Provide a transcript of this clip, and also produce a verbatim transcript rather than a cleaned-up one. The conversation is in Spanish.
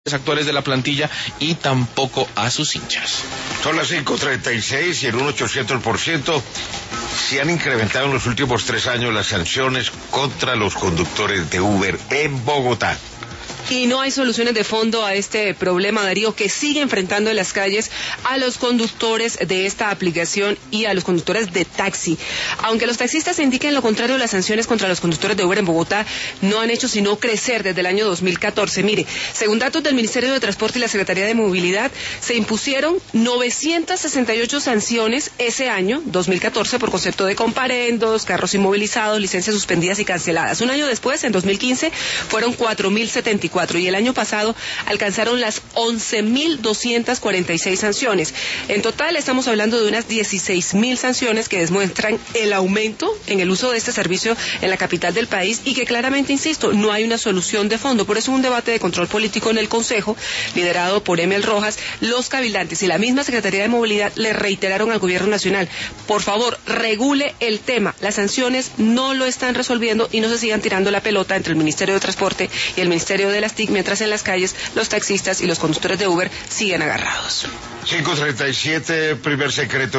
actuales de la plantilla y tampoco a sus hinchas. Son las cinco treinta y seis y en un ochocientos por ciento se han incrementado en los últimos tres años las sanciones contra los conductores de Uber en Bogotá. Y no hay soluciones de fondo a este problema, Darío, que sigue enfrentando en las calles a los conductores de esta aplicación y a los conductores de taxi. Aunque los taxistas indiquen lo contrario, las sanciones contra los conductores de Uber en Bogotá no han hecho sino crecer desde el año dos mil catorce. Mire, según datos del Ministerio de Transporte y la Secretaría de Movilidad, se impusieron novecientas sesenta y ocho sanciones ese año, dos mil catorce, por concepto de comparendos, carros inmovilizados, licencias suspendidas y canceladas. Un año después, en dos mil quince, fueron cuatro mil setenta y cuatro. Y el año pasado alcanzaron las once mil doscientas cuarenta y seis sanciones. En total estamos hablando de unas dieciséis mil sanciones que demuestran el aumento en el uso de este servicio en la capital del país y que claramente, insisto, no hay una solución de fondo. Por eso un debate de control político en el Consejo, liderado por Emel Rojas, los cabildantes y la misma Secretaría de Movilidad le reiteraron al Gobierno Nacional: por favor, regule el tema. Las sanciones no lo están resolviendo y no se sigan tirando la pelota entre el Ministerio de Transporte y el Ministerio de las T I C, mientras en las calles los taxistas y los conductores de Uber siguen agarrados. cinco treinta y siete, primer secreto.